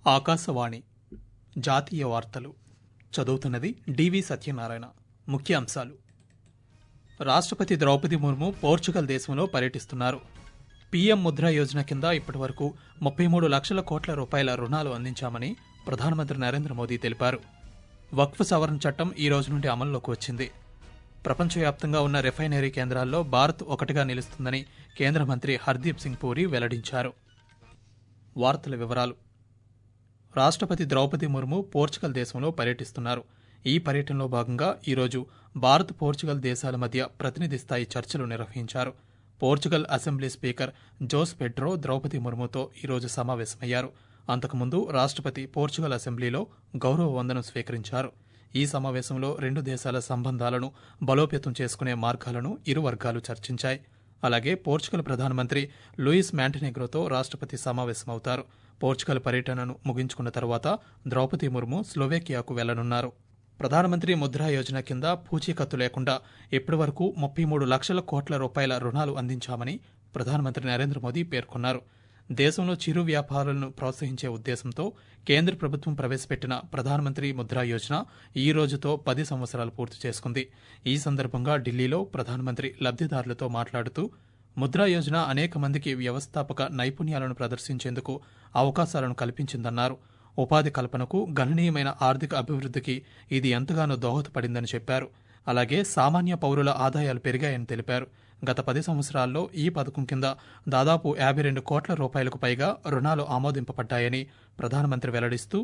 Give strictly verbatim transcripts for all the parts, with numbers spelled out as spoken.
ఆకాశవాణి జాతీయ వార్తలు చదువుతున్నది డివి సత్యనారాయణ. ముఖ్యాంశాలు: రాష్ట్రపతి ద్రౌపది ముర్ము పోర్చుగల్ దేశంలో పర్యటిస్తున్నారు. పీఎం ముద్రా యోజన కింద ఇప్పటి వరకు ముప్పై మూడు లక్షల కోట్ల రూపాయల రుణాలు అందించామని ప్రధానమంత్రి నరేంద్ర మోదీ తెలిపారు. వక్ఫ్ సవరణ చట్టం ఈ రోజు నుండి అమల్లోకి వచ్చింది. ప్రపంచవ్యాప్తంగా ఉన్న రిఫైనరీ కేంద్రాల్లో భారత్ ఒకటిగా నిలుస్తుందని కేంద్ర మంత్రి హర్దీప్ సింగ్ పూరి వెల్లడించారు. వార్తల వివరాలు: రాష్ట్రపతి ద్రౌపది ముర్ము పోర్చుగల్ దేశంలో పర్యటిస్తున్నారు. ఈ పర్యటనలో భాగంగా ఈరోజు భారత్ పోర్చుగల్ దేశాల మధ్య ప్రతినిధి స్థాయి చర్చలు నిర్వహించారు. Portugal assembly speaker Jose Pedro Draupadi ముర్ముతో ఈరోజు సమావేశమయ్యారు. అంతకుముందు రాష్ట్రపతి పోర్చుగల్ అసెంబ్లీలో గౌరవ వందనం స్వీకరించారు. ఈ సమావేశంలో రెండు దేశాల సంబంధాలను బలోపేతం చేసుకునే మార్గాలను ఇరు వర్గాలు చర్చించాయి. అలాగే పోర్చుగల్ ప్రధానమంత్రి లూయిస్ మాంటెనెగ్రోతో రాష్ట్రపతి సమావేశమవుతారు. పోర్చుగల్ పర్యటనను ముగించుకున్న తర్వాత ద్రౌపది ముర్ము స్లోవేకియాకు వెళ్లనున్నారు. ప్రధానమంత్రి ముద్రా యోజన కింద పూచీకత్తు లేకుండా ఇప్పటి వరకు ముప్పై మూడు లక్షల కోట్ల రూపాయల రుణాలు అందించామని ప్రధానమంత్రి నరేంద్ర మోదీ పేర్కొన్నారు. దేశంలో చిరు వ్యాపారులను ప్రోత్సహించే ఉద్దేశంతో కేంద్ర ప్రభుత్వం ప్రవేశపెట్టిన ప్రధానమంత్రి ముద్రా యోజన ఈ రోజుతో పది సంవత్సరాలు పూర్తి చేసుకుంది. ఈ సందర్భంగా ఢిల్లీలో ప్రధానమంత్రి లబ్దిదారులతో మాట్లాడుతూ ముద్రా యోజన అనేక మందికి వ్యవస్థాపక నైపుణ్యాలను ప్రదర్శించేందుకు అవకాశాలను కల్పించిందన్నారు. ఉపాధి కల్పనకు, గణనీయమైన ఆర్థిక అభివృద్ధికి ఇది ఎంతగానో దోహదపడిందని చెప్పారు. అలాగే సామాన్య పౌరుల ఆదాయాలు పెరిగాయని తెలిపారు. గత పది సంవత్సరాల్లో ఈ పథకం కింద దాదాపు యాభై రెండు కోట్ల రూపాయలకు పైగా రుణాలు ఆమోదింపబడ్డాయని ప్రధానమంత్రి వెల్లడిస్తూ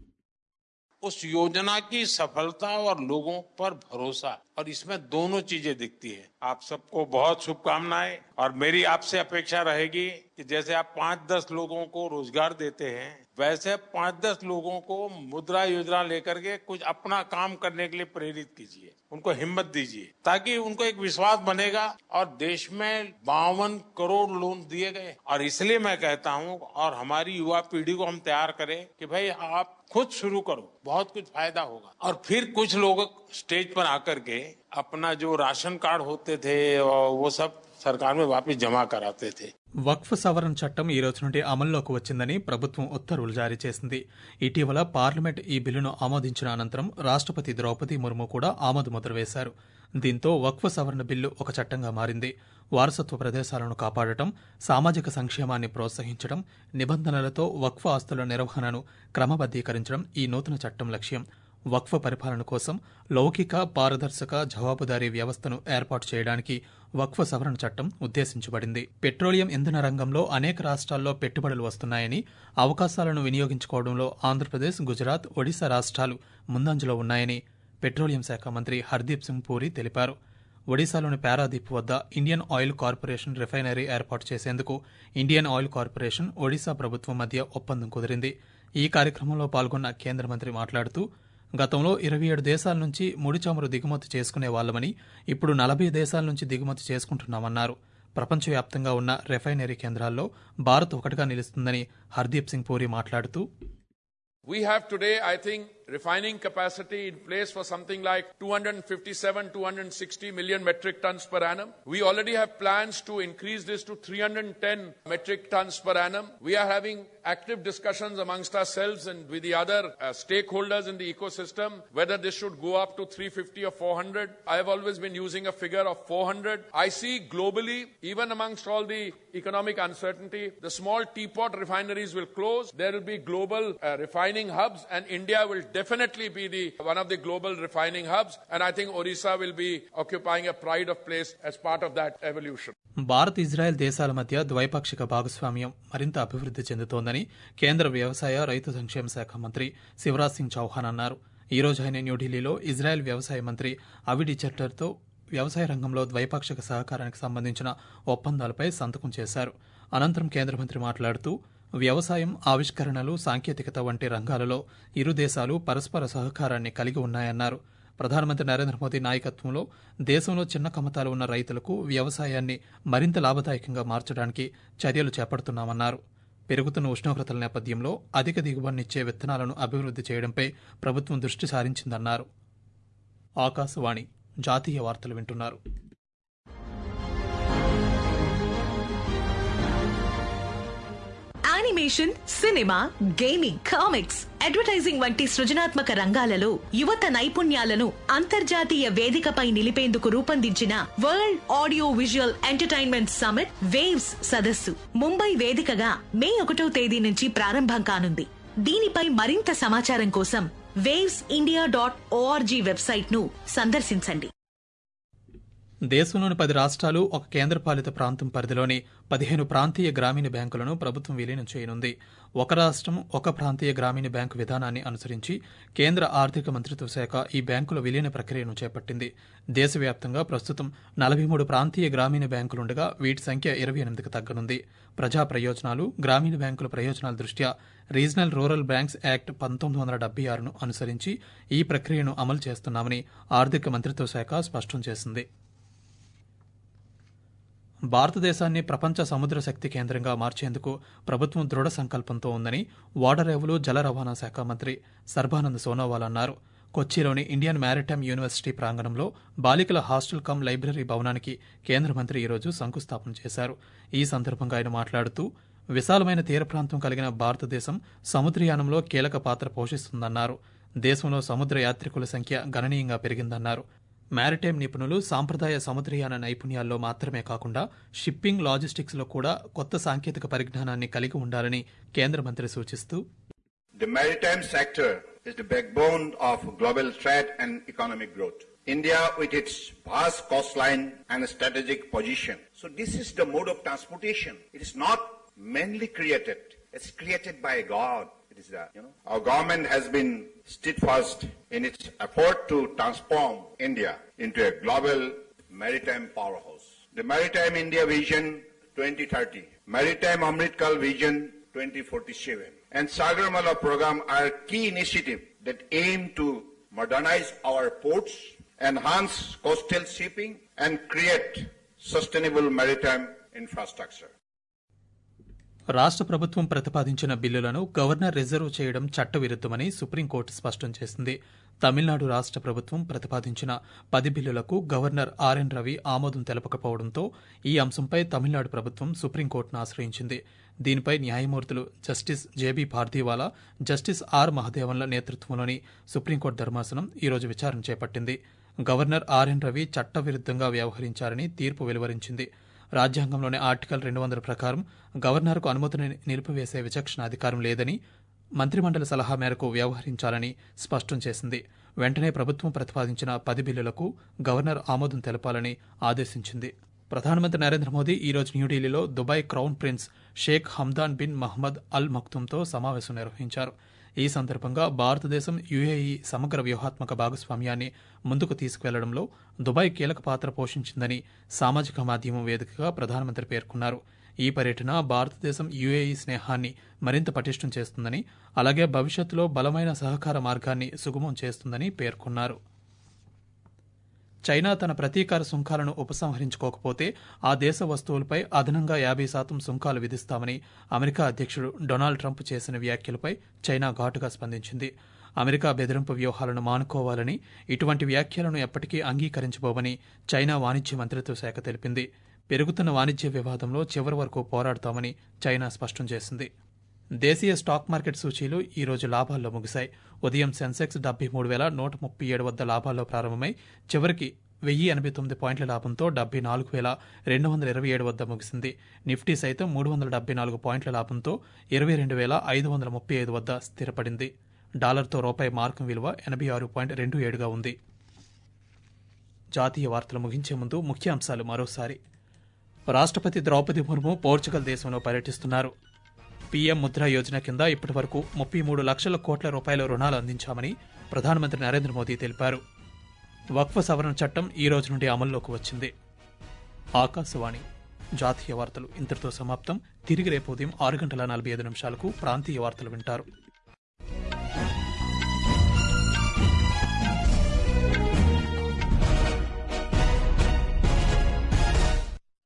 उस योजना की सफलता और लोगों पर भरोसा, और इसमें दोनों चीजें दिखती है. आप सबको बहुत शुभकामनाएं, और मेरी आपसे अपेक्षा रहेगी कि जैसे आप पांच दस लोगों को रोजगार देते हैं, वैसे पांच दस लोगों को मुद्रा योजना लेकर के कुछ अपना काम करने के लिए प्रेरित कीजिए, उनको हिम्मत दीजिए, ताकि उनको एक विश्वास बनेगा. और देश में बावन करोड़ लोन दिए गए, और इसलिए मैं कहता हूं, और हमारी युवा पीढ़ी को हम तैयार करें कि भाई आप खुद शुरू करो, बहुत कुछ फायदा होगा. और फिर कुछ लोग स्टेज पर आकर के अपना जो राशन कार्ड होते थे वो सब सरकार में वापस जमा कराते थे. వక్ఫ్ సవరణ చట్టం ఈ రోజు నుండి అమల్లోకి వచ్చిందని ప్రభుత్వం ఉత్తర్వులు జారీ చేసింది. ఇటీవల పార్లమెంట్ ఈ బిల్లును ఆమోదించిన అనంతరం రాష్ట్రపతి ద్రౌపది ముర్ము కూడా ఆమోదముద్ర వేశారు. దీంతో వక్ఫ్ సవరణ బిల్లు ఒక చట్టంగా మారింది. వారసత్వ ప్రదేశాలను కాపాడటం, సామాజిక సంక్షేమాన్ని ప్రోత్సహించడం, నిబంధనలతో వక్ఫ్ ఆస్తుల నిర్వహణను క్రమబద్దీకరించడం ఈ నూతన చట్టం లక్ష్యం. వక్ఫ్ పరిపాలన కోసం లౌకిక, పారదర్శక, జవాబుదారీ వ్యవస్థను ఏర్పాటు చేయడానికి వక్ఫ్ సవరణ చట్టం ఉద్దేశించబడింది. పెట్రోలియం ఇంధన రంగంలో అనేక రాష్ట్రాల్లో పెట్టుబడులు వస్తున్నాయని, అవకాశాలను వినియోగించుకోవడంలో ఆంధ్రప్రదేశ్, గుజరాత్, ఒడిశా రాష్ట్రాలు ముందంజలో ఉన్నాయని పెట్రోలియం శాఖ మంత్రి హర్దీప్ సింగ్ పూరి తెలిపారు. ఒడిశాలోని పారాదీప్ వద్ద ఇండియన్ ఆయిల్ కార్పొరేషన్ రిఫైనరీ ఏర్పాటు చేసేందుకు ఇండియన్ ఆయిల్ కార్పొరేషన్, ఒడిశా ప్రభుత్వం మధ్య ఒప్పందం కుదిరింది. ఈ కార్యక్రమంలో పాల్గొన్న కేంద్ర మంత్రి మాట్లాడుతూ గతంలో ఇరవై ఏడు దేశాల నుంచి ముడి చమురు దిగుమతి చేసుకునే వాళ్లమని, ఇప్పుడు నలభై దేశాల నుంచి దిగుమతి చేసుకుంటున్నామన్నారు. ప్రపంచవ్యాప్తంగా ఉన్న రిఫైనరీ కేంద్రాల్లో భారత్ ఒకటిగా నిలుస్తుందని హర్దీప్ సింగ్ పూరి మాట్లాడుతూ We have today, I think, refining capacity in place for something like two hundred fifty-seven, two hundred sixty million metric tons per annum. We already have plans to increase this to three hundred ten metric tons per annum. We are having active discussions amongst ourselves and with the other uh, stakeholders in the ecosystem, whether this should go up to three fifty or four hundred. I have always been using a figure of four hundred. I see globally, even amongst all the economic uncertainty, the small teapot refineries will close. There will be global uh, refining hubs, and India will definitely be the one of the global refining hubs, and I think Odisha will be occupying a pride of place as part of that evolution. Bharat, Israel దేశాల మధ్య ద్వైపాక్షిక భాగస్వామ్యం మరింత అభివృద్ధి చెందుతోందని కేంద్ర వ్యవసాయ, రైతు సంక్షేమ శాఖ మంత్రి శివరాజ్ సింగ్ చౌహాన్ అన్నారు. ఈ రోజు ఆయన న్యూఢిల్లీలో ఇజ్రాయెల్ వ్యవసాయ మంత్రి అవిడి చెట్టర్తో వ్యవసాయ రంగంలో ద్వైపాక్షిక సహకారానికి సంబంధించిన ఒప్పందాలపై సంతకం చేశారు. అనంతరం కేంద్ర మంత్రి మాట్లాడుతూ వ్యవసాయం, ఆవిష్కరణలు, సాంకేతికత వంటి రంగాలలో ఇరు దేశాలు పరస్పర సహకారాన్ని కలిగి ఉన్నాయన్నారు. ప్రధానమంత్రి నరేంద్ర మోదీ నాయకత్వంలో దేశంలో చిన్న కమతాలు ఉన్న రైతులకు వ్యవసాయాన్ని మరింత లాభదాయకంగా మార్చడానికి చర్యలు చేపడుతున్నామన్నారు. పెరుగుతున్న ఉష్ణోగ్రతల నేపథ్యంలో అధిక దిగుబడినిచ్చే విత్తనాలను అభివృద్ధి చేయడంపై ప్రభుత్వం దృష్టి సారించిందన్నారు. ఆకాశవాణి జాతీయ వార్తలు వింటున్నారు. Animation, cinema, gaming, comics, advertising వంటి సృజనాత్మక రంగాలలో యువత నైపుణ్యాలను అంతర్జాతీయ వేదికపై నిలిపేందుకు రూపొందించిన world audio visual entertainment summit వేవ్స్ సదస్సు ముంబై వేదికగా మే ఒకటో తేదీ నుంచి ప్రారంభం కానుంది. దీనిపై మరింత సమాచారం కోసం వేవ్స్ ఇండియా డాట్ ఓఆర్జీ వెబ్సైట్ ను సందర్శించండి. దేశంలోని పది రాష్ట్రాలు ఒక కేంద్రపాలిత ప్రాంతం పరిధిలోని పదిహేను ప్రాంతీయ గ్రామీణ బ్యాంకులను ప్రభుత్వం విలీనం చేయనుంది. ఒక రాష్ట్రం ఒక ప్రాంతీయ గ్రామీణ బ్యాంకు విధానాన్ని అనుసరించి కేంద్ర ఆర్థిక మంత్రిత్వ శాఖ ఈ బ్యాంకుల విలీన ప్రక్రియను చేపట్టింది. దేశవ్యాప్తంగా ప్రస్తుతం నలభై మూడు ప్రాంతీయ గ్రామీణ బ్యాంకులుండగా వీటి సంఖ్య ఇరవై ఎనిమిదికి తగ్గనుంది. ప్రజా ప్రయోజనాలు, గ్రామీణ బ్యాంకుల ప్రయోజనాల దృష్ట్యా రీజనల్ రూరల్ బ్యాంక్స్ యాక్ట్ పంతొమ్మిది వందల డెబ్బై ఆరును అనుసరించి ఈ ప్రక్రియను అమలు చేస్తున్నామని ఆర్థిక మంత్రిత్వ శాఖ స్పష్టం చేసింది. భారతదేశాన్ని ప్రపంచ సముద్ర శక్తి కేంద్రంగా మార్చేందుకు ప్రభుత్వం దృఢ సంకల్పంతో ఉందని ఓడరేవులు, జల రవాణా శాఖ మంత్రి సర్బానంద్ సోనోవాల్ అన్నారు. కొచ్చిలోని ఇండియన్ మ్యారిటైమ్ యూనివర్సిటీ ప్రాంగణంలో బాలికల హాస్టల్ కమ్ లైబ్రరీ భవనానికి కేంద్ర మంత్రి ఈరోజు శంకుస్థాపన చేశారు. ఈ సందర్భంగా ఆయన మాట్లాడుతూ విశాలమైన తీర ప్రాంతం కలిగిన భారతదేశం సముద్రయానంలో కీలక పాత్ర పోషిస్తుందన్నారు. దేశంలో సముద్ర యాత్రికుల సంఖ్య గణనీయంగా పెరిగిందన్నారు. మ్యారిటైమ్ నిపుణులు సాంప్రదాయ సముద్రయాన నైపుణ్యాల్లో మాత్రమే కాకుండా షిప్పింగ్, లాజిస్టిక్స్ లో కూడా కొత్త సాంకేతిక పరిజ్ఞానాన్ని కలిగి ఉండాలని కేంద్ర మంత్రి సూచిస్తూ The maritime sector is the backbone of global trade and economic growth. India, with its vast coastline and strategic position. So this is the mode of transportation. It is not mainly created. It's created by God. It is that, you know, our government has been steadfast in its effort to transform India into a global maritime powerhouse. The Maritime India Vision twenty thirty, Maritime Amritkal Vision twenty forty-seven, and Sagarmala program are key initiatives that aim to modernize our ports, enhance coastal shipping, and create sustainable maritime infrastructure. రాష్ట్ర ప్రభుత్వం ప్రతిపాదించిన బిల్లులను governor reserve చేయడం చట్టవిరుద్దమని supreme court స్పష్టం చేసింది. తమిళనాడు రాష్ట్ర ప్రభుత్వం ప్రతిపాదించిన పది బిల్లులకు గవర్నర్ ఆర్ఎన్ రవి ఆమోదం తెలపకపోవడంతో ఈ అంశంపై తమిళనాడు ప్రభుత్వం సుప్రీంకోర్టును ఆశ్రయించింది. దీనిపై న్యాయమూర్తులు justice JB Pardiwala, justice R మహదేవన్ల నేతృత్వంలోని సుప్రీంకోర్టు ధర్మాసనం ఈరోజు విచారణ చేపట్టింది. గవర్నర్ ఆర్ఎన్ రవి చట్టవిరుద్దంగా వ్యవహరించారని తీర్పు వెలువరించింది. రాజ్యాంగంలోని ఆర్టికల్ రెండు వందల ప్రకారం గవర్నర్కు అనుమతిని నిలిపివేసే విచక్షణ అధికారం లేదని, మంత్రిమండలి సలహా మేరకు వ్యవహరించాలని స్పష్టం చేసింది. వెంటనే ప్రభుత్వం ప్రతిపాదించిన పది బిల్లులకు గవర్నర్ ఆమోదం తెలపాలని ఆదేశించింది. ప్రధానమంత్రి నరేంద్ర మోదీ ఈరోజు న్యూఢిల్లీలో Dubai crown prince Sheikh Hamdan bin Mohammed Al మక్తూమ్తో సమావేశం నిర్వహించారు. ఈ సందర్భంగా భారతదేశం యుఏఈ సమగ్ర వ్యూహాత్మక భాగస్వామ్యాన్ని ముందుకు తీసుకువెళ్లడంలో దుబాయ్ కీలక పాత్ర పోషించిందని సామాజిక మాధ్యమం వేదికగా ప్రధానమంత్రి పేర్కొన్నారు. ఈ పర్యటన భారతదేశం యుఏఈ స్నేహాన్ని మరింత పటిష్టం చేస్తుందని, అలాగే భవిష్యత్తులో బలమైన సహకార మార్గాన్ని సుగమం చేస్తుందని పేర్కొన్నారు. చైనా తన ప్రతీకార సుంకాలను ఉపసంహరించుకోకపోతే ఆ దేశ వస్తువులపై అదనంగా యాభై శాతం సుంకాలు విధిస్తామని అమెరికా అధ్యక్షుడు డొనాల్డ్ ట్రంప్ చేసిన వ్యాఖ్యలపై చైనా ఘాటుగా స్పందించింది. అమెరికా బెదిరింపు వ్యూహాలను మానుకోవాలని, ఇటువంటి వ్యాఖ్యలను ఎప్పటికీ అంగీకరించబోమని చైనా వాణిజ్య మంత్రిత్వ శాఖ తెలిపింది. పెరుగుతున్న వాణిజ్య వివాదంలో చివరి వరకు పోరాడతామని చైనా స్పష్టం చేసింది. దేశీయ స్టాక్ మార్కెట్ సూచీలు ఈ రోజు లాభాల్లో ముగిశాయి. ఉదయం సెన్సెక్స్ డెబ్బై మూడు వేల నూట ముప్పై ఏడు వద్ద లాభాల్లో ప్రారంభమై చివరికి వెయ్యి ఎనభై తొమ్మిది పాయింట్ల లాభంతో డెబ్బై నాలుగు వేల రెండు వందల ఇరవై ఏడు వద్ద ముగిసింది. నిఫ్టీ సైతం మూడు వందల డెబ్బై నాలుగు పాయింట్ల లాభంతో ఇరవై రెండు వేల ఐదు వందల ముప్పై ఐదు వద్ద స్థిరపడింది. డాలర్తో రూపాయి మార్కం విలువ ఎనభై ఆరు పాయింట్ రెండు ఏడుగా ఉంది. జాతీయ వార్తలు ముగించే ముందు ముఖ్యాంశాలు మరోసారి. రాష్ట్రపతి ద్రౌపది ముర్ము పోర్చుగల్ దేశంలో పర్యటిస్తున్నారు. పీఎం ముద్రా యోజన కింద ఇప్పటి వరకు ముప్పై మూడు లక్షల కోట్ల రూపాయల రుణాలు అందించామని ప్రధానమంత్రి నరేంద్ర మోదీ తెలిపారు. వక్ఫ్ సవరణ చట్టం ఈ రోజు నుండి అమల్లోకి వచ్చింది. ఆకాశవాణి జాతీయ వార్తలు ఇంతటితో సమాప్తం. తిరిగి రేపు ఉదయం ఆరు గంటల నలభై ఐదు నిమిషాలకు ప్రాంతీయ వార్తలు వింటారు.